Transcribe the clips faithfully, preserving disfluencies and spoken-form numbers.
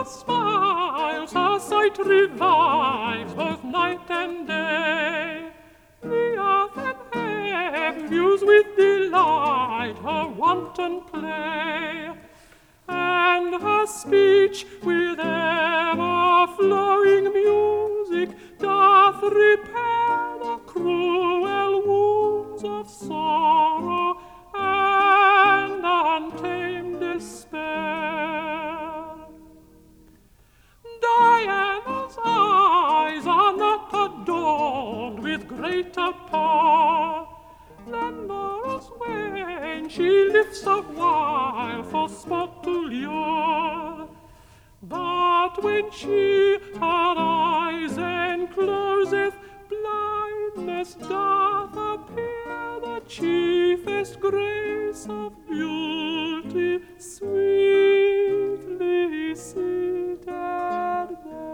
smiles, her sight revives both night and day. The earth and heaven views with delight her wanton play, and her speech with ever-flowing music doth repair the cruel wounds of sorrow and untamed despair. Diana's eyes are not adorned with greater power than Laura's when she lifts a while for sport to lure. But when she her eyes encloseth, blindness doth appear the chiefest grace of beauty, sweetly seated there.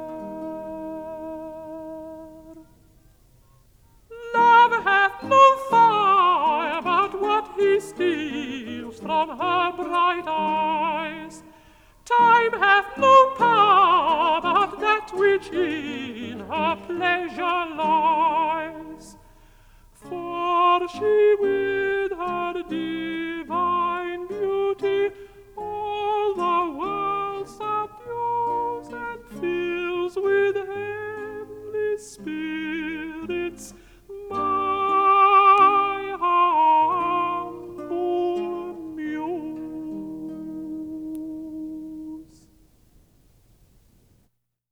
Love hath no fire but what he steals from her bright eyes. Time hath no power but that which in her pleasure lies. For she with her divine beauty all the world subdues and fills with heavenly spirits